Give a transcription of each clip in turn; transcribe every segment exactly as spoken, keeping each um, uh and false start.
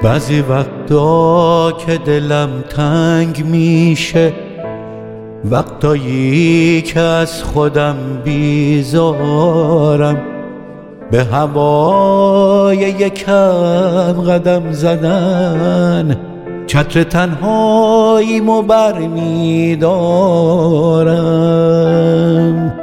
بعضی وقتا که دلم تنگ میشه، وقتایی که از خودم بیزارم، به هوای یکم قدم زدن چتر تنهاییمو بر میدارم.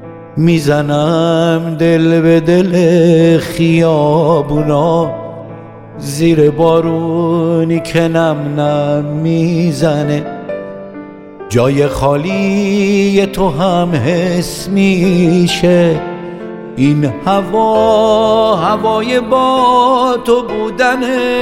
میزنم دل به دل خیابونا، زیر بارونی که نم نم میزنه، جای خالی تو هم حس میشه. این هوا هوای با تو بودنه،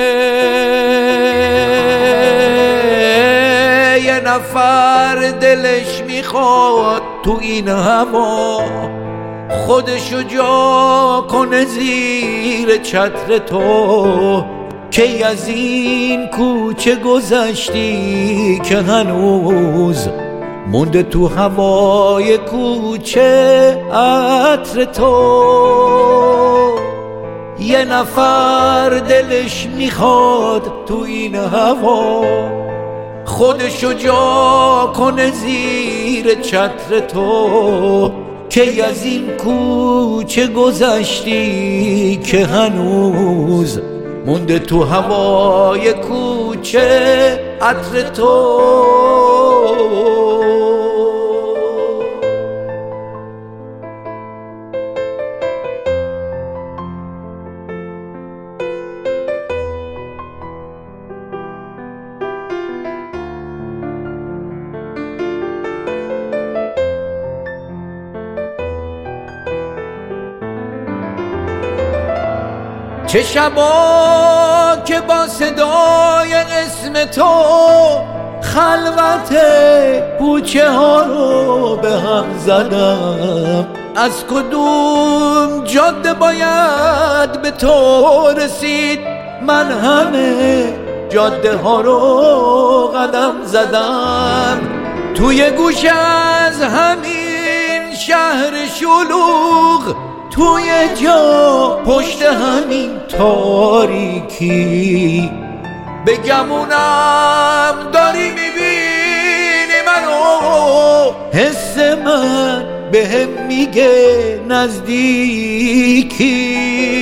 یه نفر دلش میخواد تو این هوا خودشو جا کنه زیر چتر تو. کی از این کوچه گذشتی که هنوز مونده تو هوای کوچه عطر تو. یه نفر دلش میخواد تو این هوا خودشو جا کنه زیر چتر تو. کی از این کوچه گذشتی که هنوز مونده تو هوای کوچه عطر تو. چه شبا که با صدای اسم تو خلوت کوچه ها رو به هم زدم. از کدوم جاده باید به تو رسید؟ من همه جاده ها رو قدم زدم. توی گوش از همین شهر شلوغ، توی جا پشت همین تاریکی، به گمونم داری میبینی منو، حس من به هم میگه نزدیکی.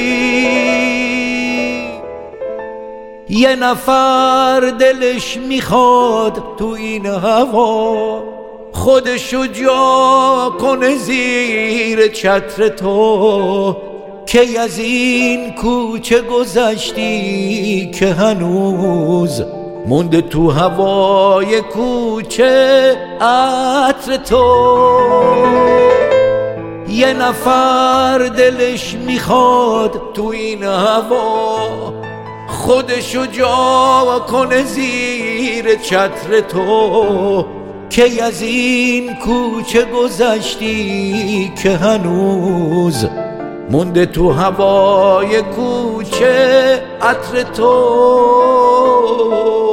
یه نفر دلش میخواد تو این هوا خودشو جا کنه زیر چتر تو. کی از این کوچه گذشتی که هنوز مونده تو هوای کوچه عطر تو. یه نفر دلش میخواد تو این هوا خودشو جا کنه زیر چتر تو. کی از این کوچه گذشتی که هنوز مونده تو هوای کوچه عطر تو.